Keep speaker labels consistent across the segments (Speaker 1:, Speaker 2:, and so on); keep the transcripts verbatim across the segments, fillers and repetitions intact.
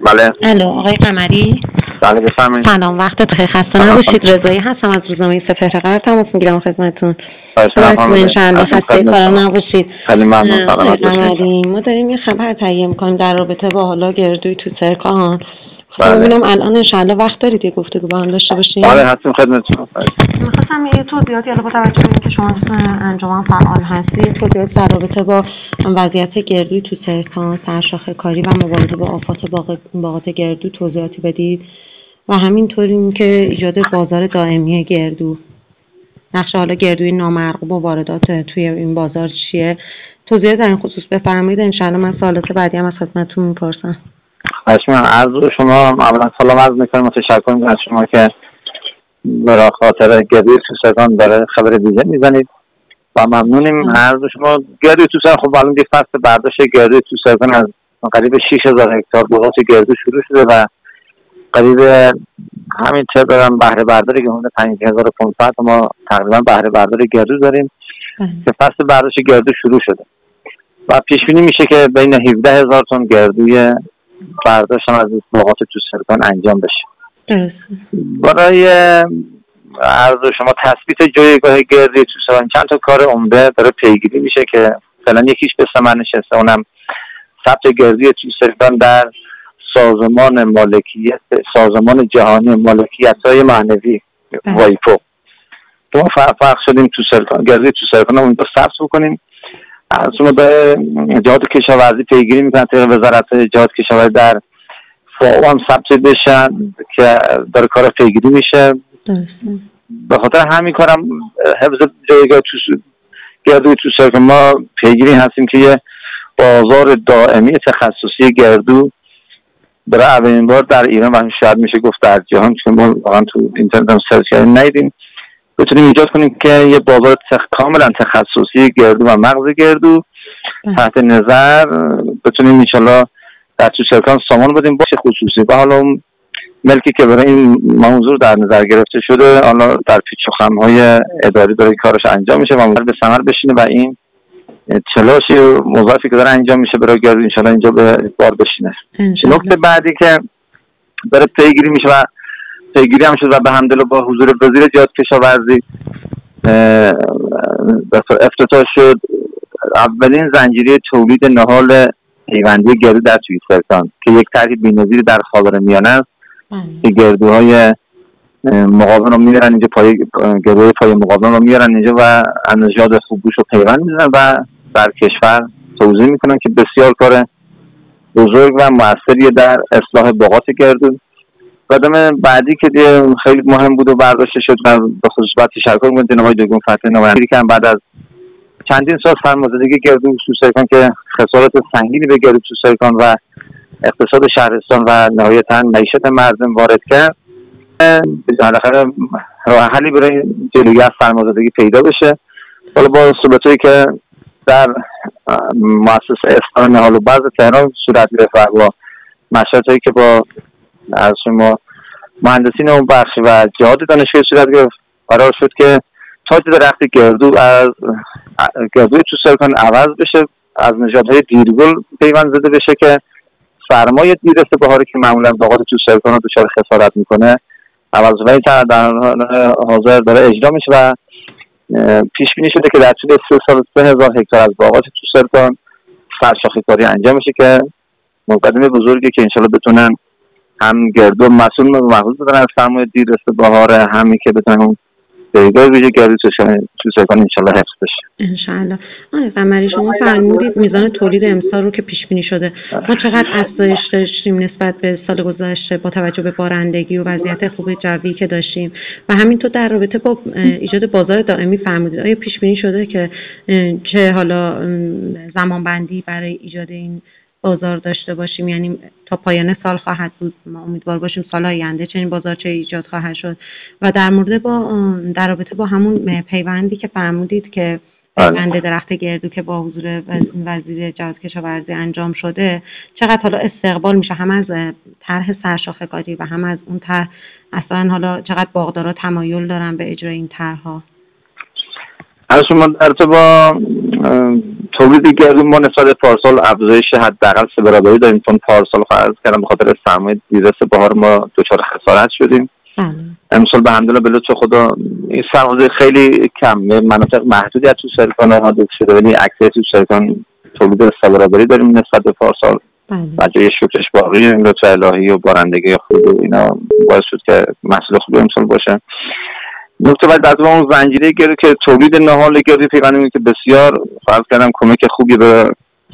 Speaker 1: بله.
Speaker 2: الو آقای قمری.
Speaker 1: بله بفرمایید.
Speaker 2: سلام، وقتت بخیر. خسته نباشید. رضایی هستم از روزنامه سپهر قرار تماس میگیرم خدمتتون. انشالله خسته کارا نباشید.
Speaker 1: خیلی ممنون.
Speaker 2: آقای قمری، ما داریم یه خبر تهیه می‌کنیم در رابطه با حالا گردوی تو سرکان. ببینم الان انشالله وقت دارید یه گفتگو با هم داشته باشیم؟
Speaker 1: آره هستیم خدمتتون.
Speaker 2: می‌خواستم یه توضیحاتی حالا با توجه به اینکه شما انجمن فعال هستید، توضیحات در رابطه با وضعیت گردوی تو سرکان، سرشاخه کاری و مبارزه با آفات باغات گردو توضیحاتی بدید و همینطور این که ایجاد بازار دائمی گردو، نقش حالا گردوی نامرغوب و واردات توی این بازار چیه؟ توضیح در این خصوص بفرمایید. انشالله من سوالات بعدی هم از خدمتتون میپرسم.
Speaker 1: خواهش می‌کنم. عرض شما اولا سلام عرض می‌کنم، متشکر می‌کنم از شما که برای خاطر گردوی تو سرکان داره خبر ویژه میزنید و ممنونیم. عرض شما گردوی تو سرکان، خب الان دیگه فصل برداشت گردوی تو سرکان از قریب شش هزار هکتار بوقات گردو شروع شده و قریب همین تعداد بهره برداری که حدود پنج هزار و پانصد ما تقریبا بهره برداری گردو داریم که فصل برداشت گردو شروع شده و پیش بینی میشه که بین هفده هزار تن گردوی برداشت از بوقات تو سرکان انجام بشه. برای عرض شما تثبیت جایگاه گردوی تو سرکان چند تا کار عمده داره پیگیری میشه که فعلا یکیش به ثمر نشسته، اونم ثبت گردوی تو سرکان در سازمان مالکیت سازمان جهانی مالکیت‌های معنوی وایپو. ما فرق شدیم تو سرکان گردوی تو سرکان اون رو ثبت بکنیم. از شما به جهات کشاورزی پیگیری میکنن طبق وزارت جهات کشاورزی در فاو هم ثبت بشن که داره کار پیگیری میشه. به خاطر همین کارم حفظ جایگاه تو گردوی تو سرکان ما پیگیری هستیم که یه بازار دائمی تخصصی گردو برای اولین بار در ایران و شاید میشه گفت در جهان، چون ما واقعا تو اینترنت هم سرچ کردیم ندیدیم، بتونیم ایجاد کنیم که یه بازار تخ... کاملا تخصصی گردو و مغز گردو تحت نظر بتونیم انشالله در تو سرکان سامان بدیم باشه خصوصی و حالا اون ملکی که برای این موضوع در نظر گرفته شده حالا در پیچ و خم‌های اداری داره کارش انجام میشه و به ثمر بشینه و این تلاش موظفی که داره انجام میشه برای گردو انشالله اینجا به بار بشینه. نکته بعدی که داره پیگیری میشه و پیگیری هم شد و به همدلله با حضور وزیر جهات کشاورزی افتتاح شد اولین زنجیره تولید نهال پیوندی گردو در توی سرکان که یک طرح بی‌نظیر در خاورمیانه است که گردوهای مقاوم رو میارن اینجا، پای گردوهای پای مقاوم رو میارن اینجا و نژاد خوبوش رو پیوند میزنن و در کشور توزیع میکنن که بسیار کار بزرگ و موثریه در اصلاح باغات گردو. قدم بعدی که دیگه خیلی مهم بود و برداشته شد و به خصوص باید تشکر کنم جناب آقای دکتر فتحی نمایندگی که بعد از چندین سال سرمایه‌گذاری گردو تو سرکان که خسارات سنگینی به گردو تو سرکان و اقتصاد شهرستان و نهایتاً معیشت مردم وارد کرد، بالاخره راه حلی برای جلوگیری از سرمایه‌گذاری پیدا بشه. حالا با صحبتایی که در مؤسسه اصلاح نهال و بعض تهران صورت گرفت و با مشورتایی که با از شما مهندسین اون بخش و جهات دانشگاهی صورت گرفت، قرار شد که تاج درخت گردو از گردوی تو سرکان عوض بشه، از نژادهای دیرگل پیوند زده بشه که سرمایه دیرسته بهاری که معمولا باغات تو سرکان رو دچار خسارت میکنه عوض و در حاضر داره اجرا میشه و پیش بینی شده که در طول سه سال سه هزار هکتار از باغات تو سرکان سرشاخه کاری انجام میشه که مقدمه بزرگی که انشالله بتونن هم گردو مسئول و محفوظ بدن از سرمایه دیرسته بهار، همی که بتونن جایگاه ویژه گردو تو سرکان انشالله حفظ بشه.
Speaker 2: انشالله. آقای قمری شما فرمودید میزان تولید امسال رو که پیش بینی شده، ما چقدر افزایش داشتیم نسبت به سال گذشته با توجه به بارندگی و وضعیت خوب جوی که داشتیم و همینطور در رابطه با ایجاد بازار دائمی فرمودید آیا پیش بینی شده که چه حالا زمان بندی برای ایجاد این بازار داشته باشیم، یعنی تا پایان سال خواهد بود، ما امیدوار باشیم سال آینده چنین بازارچه ایجاد خواهد شد و در مورد با در رابطه با همون پیوندی که فرمودید که پیوند درخت گردو که با حضور وزیر جهات کشاورزی انجام شده چقدر حالا استقبال میشه هم از طرح سرشاخه کاری و هم از اون طرح، اصلا حالا چقدر باغدارا تمایل دارن به اجرای این طرح‌ها؟
Speaker 1: از شما در تو با تولید گردو ما نسبت پارسال افزایش حداقل سه برابری داریم، چون پارسال فرض کردم به خاطر سرمایه دیرس بهار ما دچار خسارت شدیم. امسال به حمدالله به لطف خدا این سرمایه خیلی کم، مناطق محدودی از تو سرکان آماده شده ولی اکثر تو سرکان تولید سه برابری داریم نسبت به پارسال و جای شکرش باقی این لطف الهی و بارندگی خوب و اینا باعث شد که محصول خوبی امسال باشه. نکته بعد از اون زنجیره گردو که تولید نهال گردو پیغانی که بسیار فرض کردم کمک خوبی به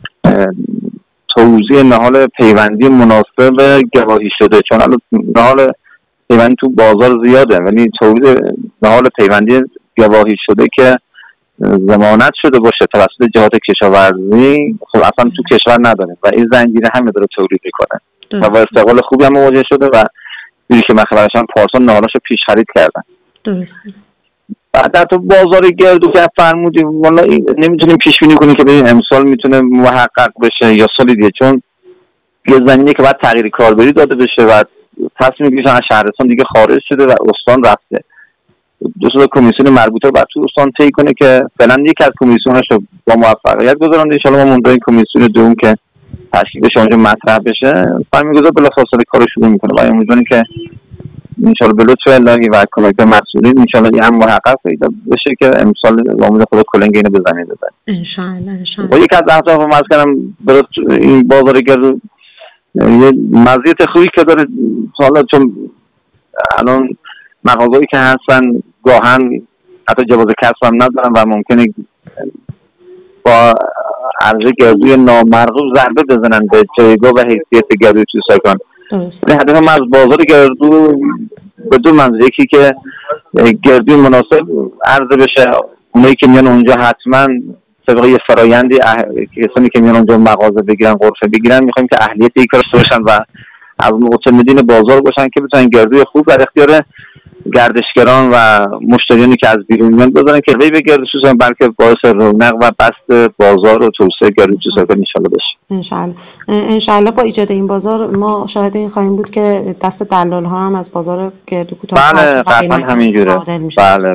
Speaker 1: توزیع نهال پیوندی مناسب گواهی شده، چون الان نهال پیوندی تو بازار زیاده ولی تولید نهال پیوندی گواهی شده که ضمانت شده باشه توسط جهات کشاورزی خب اصلا تو کشور نداره و این زنجیره همه داره تولید میکنه و با استقبال خوبی هم مواجه شده و دیگه که من خبرشم پارسال نهالاشو پیش خرید کردن. درسته. بعد در تو بازار گردو که فرمودیم والا نمیتونیم پیش بینی کنیم که ببینیم امسال میتونه محقق بشه یا سال دیگه، چون یه زمینه که باید تغییر کاربری داده بشه و تصمیم گیری از شهرستان دیگه خارج شده و استان رفته. دو تا کمیسیون مربوطه بعد تو استان طی کنه که فعلا یک از کمیسیوناشو با موفقیت گذارن. ان شاءالله ما مونده این کمیسیون دوم که تشکیل بشه اونجا مطرح بشه فرمیگذار بلافاصله کارو شروع میکنه و امیدواریم که ان شاء الله به لطف الهی و کمک مسئولین ان شاء الله این محقق پیدا بشه که امسال با امید خدا کلنگ اینو بزنید بزنید
Speaker 2: ان شاء الله. ان شاء الله.
Speaker 1: و یک از اهداف ما کردم برای این بازار گردو یه مزیت خوبی که داره حالا چون الان مغازه‌ای که هستن گاهن حتی جواز کسب هم ندارن و ممکنه با عرضه گردوی نامرغوب ضربه بزنن به جایگاه و حیثیت گردوی توی سرکان. هدف ما از بازار گردو به دو منظور، یکی که گردوی مناسب عرضه بشه، اونایی که میان اونجا حتما طبق یه فرایندی کسانی که میان اونجا مغازه بگیرن غرفه بگیرن میخوایم که اهلیت یک کار باشن و از معتمدین بازار باشن که بتونن گردوی خوب در اختیار گردشگران و مشتریانی که از بیرون میان بذارن که وی به گردو سوزن بلکه باعث رونق و بسط بازار و توسعه گردو تو سرکان ان شاءالله بشه.
Speaker 2: ان شاءالله. ان شاءالله با ایجاد این بازار ما شاهد این خواهیم بود که دست دلال ها هم از بازار گردو کوتاه
Speaker 1: بله قطعا همینجوره. بله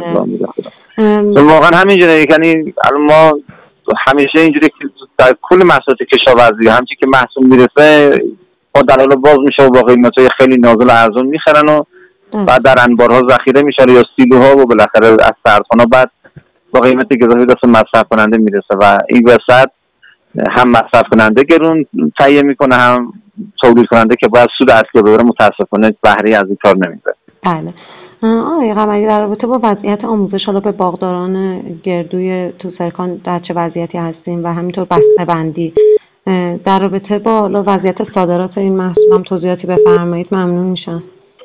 Speaker 1: واقعا همینجوره. یعنی ما همیشه اینجوری که در کل محصولات کشاورزی همچین که محصول میرسه با دلال باز میشه و با قیمتای خیلی نازل و ارزان میخرن و بعد در انبارها ذخیره میشه یا سیلوها و بالاخره از سردخانه بعد با قیمت گذافی دست مصرف کننده میرسه و این وسط هم مصرف کننده گرون تهیه میکنه هم تولید کننده که باید سود اصلی ببره متاسفانه بهره از این کار نمیده.
Speaker 2: بله. آقای قمری در رابطه با وضعیت آموزش حالا به باغداران گردوی تو سرکان در چه وضعیتی هستیم و همینطور بسته‌بندی در رابطه با وضعیت صادرات این محصول هم توضیحاتی بفرمایید ممنون میشم.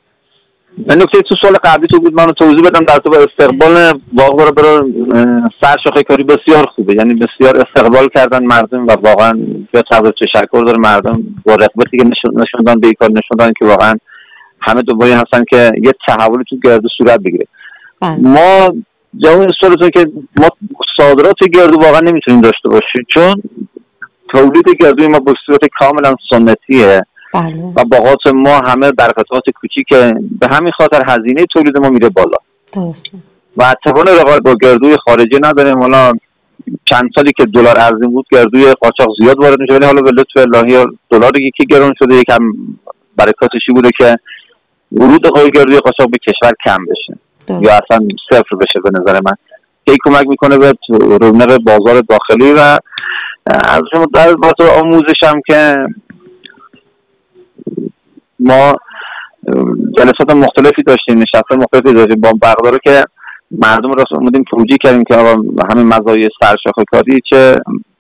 Speaker 1: من نکته تو سوال قبلی تو بود منو توضیح بدم در تو با استقبال واقعا برای سرشاخه کاری بسیار خوبه، یعنی بسیار استقبال کردن مردم و واقعا به تبریک تشکر داره مردم با رغبتی که نشوندن به این کار نشوندن که واقعا همه دنبال هستن که یه تحول تو گردو صورت بگیره. ما جواب سوالتون که ما صادرات گردو واقعا نمیتونیم داشته باشیم چون تولید گردوی ما به صورت کاملا سنتیه. بله. و باغات ما همه در قطعات کوچیکه به همین خاطر هزینه تولید ما میره بالا. درسته. و توان رقابت با گردوی خارجی نداریم. حالا چند سالی که دلار ارزون بود گردوی قاچاق زیاد وارد میشه ولی حالا به لطف الهی دلار یکی گرون شده، یکم برکاتشی بوده که ورود قوی گردوی قاچاق به کشور کم بشه. درسته. یا اصلا صفر بشه به نظر من. که کمک میکنه به رونق بازار داخلی و از شما در واسه آموزش هم که ما جلسات مختلفی داشتیم، نشست مختلفی داشتیم با بغدارو که مردم را اومدیم توجیه کردیم که همین مزایای سرشاخه کاری چه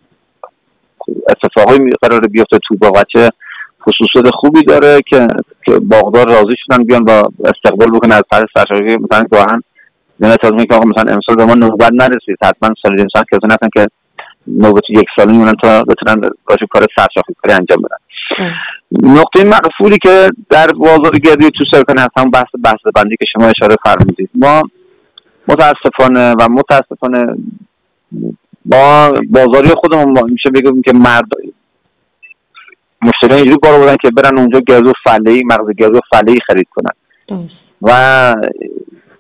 Speaker 1: اتفاقی قراره بیفته تو باغ چه خصوصیت خوبی داره که که باغدار راضی شدن بیان و استقبال بکنن از طرف سرشاخه. مثلا گاهن یعنی تازه که آقا مثلا امسال به ما نوبت نرسید حتما سال انسان که نکنن که نوبت یک سالی میمونن تا بتونن راجع کار سرشاخه کاری انجام بدن. نقطه مقفولی که در بازار گردوی تو سرکان هست هم بحث بحث بندی که شما اشاره فرمودید. ما متاسفانه و متاسفانه با بازاری خودمون میشه بگم که مرد مشتریان اینجوری کار بودن که برن اونجا گردو فله‌ای مغز گردو فله‌ای خرید کنن. ام. و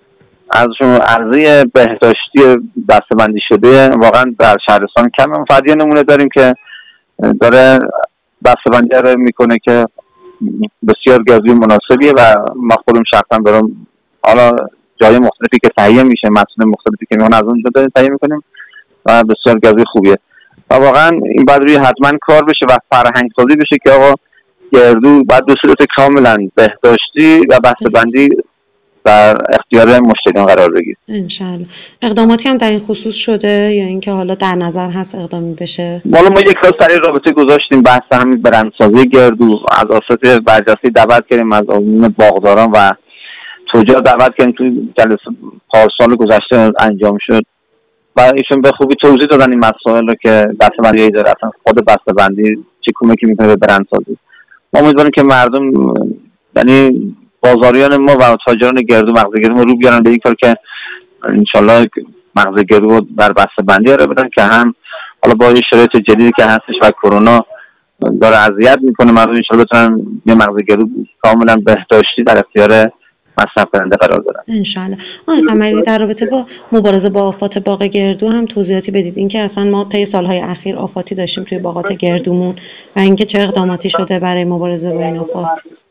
Speaker 1: از شما عرضه بهداشتی بسته‌بندی شده واقعا در شهرستان کم. فقط یه نمونه داریم که داره بسته‌بندی رو میکنه که بسیار گزوی مناسبیه و ما خودم شخصا دارم حالا جای مختلفی که تهیه میشه، محصول مختلفی که میخوان از اونجا داریم تهیه میکنیم و بسیار گزوی خوبیه و واقعا این باید روی حتما کار بشه و فرهنگ سازی بشه که آقا گردو باید به صورت کاملا بهداشتی و بسته‌بندی در اختیار مشتریان قرار بگیره.
Speaker 2: انشالله. اقداماتی هم در این خصوص شده یا اینکه حالا در نظر هست اقدامی بشه؟
Speaker 1: حالا ما یک راست برای رابطه گذاشتیم بحث همین برندسازی گردو، از آسات برجسته دعوت کردیم، از عموم باغداران و تجار دعوت کردیم. توی جلسه پارسال گذشته انجام شد و ایشون به خوبی توضیح دادن این مسائل رو که بسته‌بندی اداره اصلا خود بسته‌بندی چه کمکی میکنه به برندسازی. ما امیدواریم که مردم یعنی بازاریان ما و تاجران گردو مغز گردو ما رو بیارن به این کار که انشالله مغز گردو بر بسته‌بندی رو بدن که هم حالا با این شرایط جدیدی که هستش و کرونا داره اذیت میکنه مردم انشالله بتونن یه مغز گردو کاملا بهداشتی در اختیار مصرف کننده قرار بدن.
Speaker 2: انشالله. آقای قمری در رابطه با مبارزه با آفات باغ گردو هم توضیحاتی بدید. اینکه اصلا ما طی سالهای اخیر آفاتی داشتیم توی باغات گردومون و اینکه چه اقداماتی شده برای مبارزه با این آفات.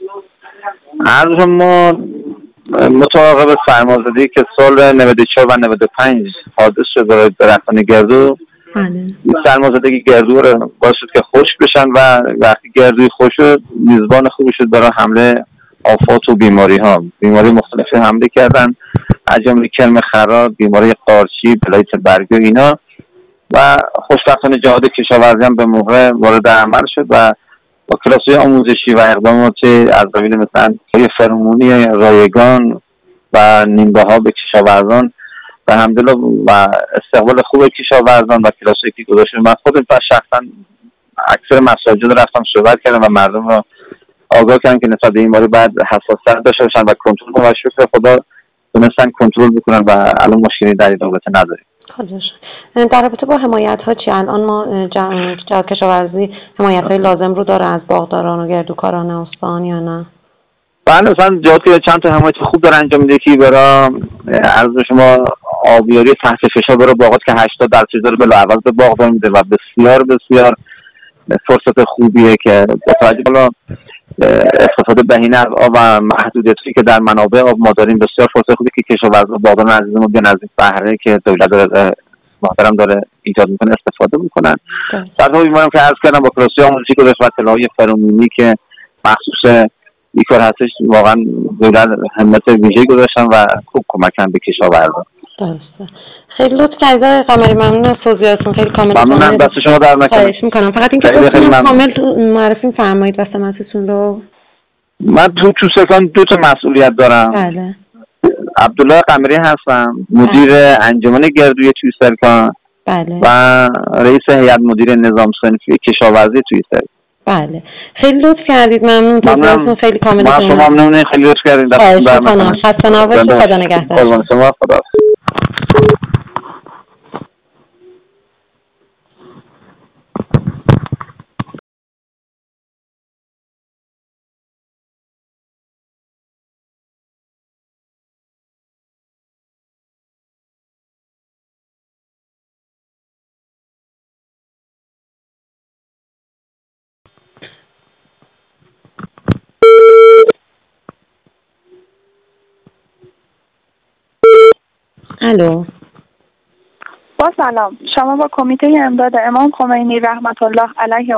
Speaker 1: عرض ما متعاقب سرمازدهی که سال نود و چهار و نود و پنج حادث شد برای درختان گردو،
Speaker 2: بله.
Speaker 1: این سرمازدهی گردو رو باعث شد که خشک بشن و وقتی گردوی خشک شد میزبان خوبی شد برای حمله آفات و بیماری ها. بیماری مختلفی حمله کردن از جمله کرم خراب، بیماری قارچی، بلایت برگی و اینا و خوشبختانه جهاد کشاورزی هم به موقع وارد عمل شد و با کلاس‌های آموزشی و اقدامات از قبیل مثلا فرمونی رایگان و نیمگاه ها به کشاورزان و الحمدلله و استقبال خوب کشاورزان و کلاس‌هایی که گذاشتیم. من خودم شخصا اکثر مساجد رفتم صحبت کردم و مردم رو آگاه کردم که نسبت به این بیماری باید حساسیت داشته باشن و کنترل کنن و شکر خدا تونستن کنترل بکنن و الان مشکلی در این رابطه نداریم.
Speaker 2: در رابطه با حمایت ها چی؟ الان ما جهاد کشاورزی حمایت های لازم رو داره از باغداران و گردوکاران استان یا نه؟
Speaker 1: بله مثلا جهاد که چند تا حمایت خوب داره انجام میده که برای عرض شما آبیاری تحت فشار برای باغات که هشتاد درصد داره بلاعوض به باغدار میده و بسیار بسیار فرصت خوبیه که با توجه به استفاده بهینه از آب و محدودیتی که در منابع آب ما داریم بسیار فرصت خوبی که کشاورزان و باغداران عزیزمون بیان از این بهره که دولت داره محترم داره ایجاد میکنه استفاده میکنن. بعد هم میمونم که عرض کردم با کلاسی آموزشی گذاشت و اطلاعای فرمونی که مخصوص این کار هستش واقعا دولت همت ویژه‌ای گذاشتن و خوب کمکن به کشاورزان.
Speaker 2: درسته. خیلی لطف کردید آقای قمری، ممنون از توضیحاتتون، خیلی کامل.
Speaker 1: ممنونم، دست شما در نکنه.
Speaker 2: خواهش میکنم. فقط اینکه لطفاً کامل معرفی فرمایید وسمتتون رو.
Speaker 1: من تو تو سکان دو تا مسئولیت دارم.
Speaker 2: بله.
Speaker 1: عبدالله قمری هستم، مدیر انجمن گردوی توی سرکان.
Speaker 2: بله.
Speaker 1: و رئیس هیئت مدیره نظام صنفی کشاورزی توی سرکان.
Speaker 2: بله. خیلی لطف کردید، ممنون. توضیحاتتون خیلی کامل.
Speaker 1: ما شما ممنونم، خیلی لطف کردید.
Speaker 2: خواهش میکنم. خسته نباشید. خدا نگهدار.
Speaker 1: قربان شما. خدا.
Speaker 2: الو.
Speaker 3: با سلام، شما با کمیته امداد امام خمینی رحمت الله علیه